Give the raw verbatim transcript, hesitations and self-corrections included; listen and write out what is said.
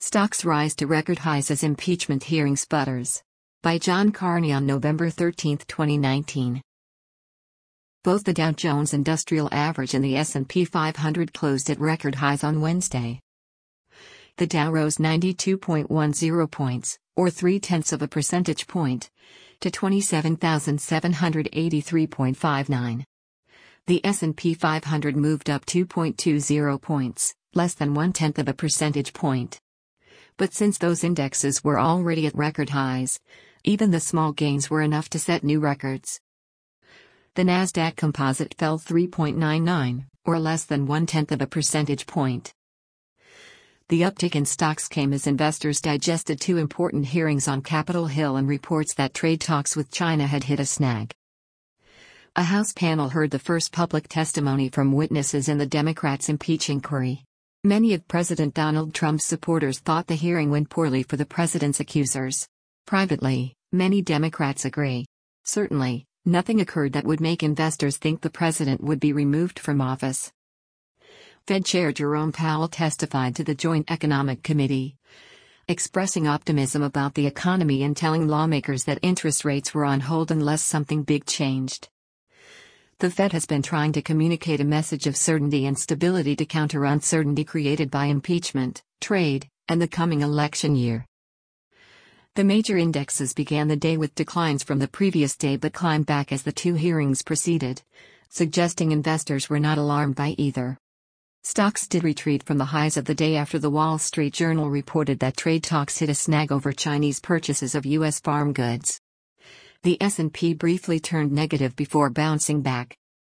Stocks rise to record highs as impeachment hearing sputters. By John Carney on November thirteenth, twenty nineteen. Both the Dow Jones Industrial Average and the S and P five hundred closed at record highs on Wednesday. The Dow rose ninety-two point one zero points, or three-tenths of a percentage point, to twenty-seven thousand seven hundred eighty-three point five nine. The S and P five hundred moved up two point two zero points, less than one-tenth of a percentage point. But since those indexes were already at record highs, even the small gains were enough to set new records. The Nasdaq Composite fell three point nine nine, or less than one-tenth of a percentage point. The uptick in stocks came as investors digested two important hearings on Capitol Hill and reports that trade talks with China had hit a snag. A House panel heard the first public testimony from witnesses in the Democrats' impeach inquiry. Many of President Donald Trump's supporters thought the hearing went poorly for the president's accusers. Privately, many Democrats agree. Certainly, nothing occurred that would make investors think the president would be removed from office. Fed Chair Jerome Powell testified to the Joint Economic Committee, expressing optimism about the economy and telling lawmakers that interest rates were on hold unless something big changed. The Fed has been trying to communicate a message of certainty and stability to counter uncertainty created by impeachment, trade, and the coming election year. The major indexes began the day with declines from the previous day but climbed back as the two hearings proceeded, suggesting investors were not alarmed by either. Stocks did retreat from the highs of the day after the Wall Street Journal reported that trade talks hit a snag over Chinese purchases of U S farm goods. The S and P briefly turned negative before bouncing back,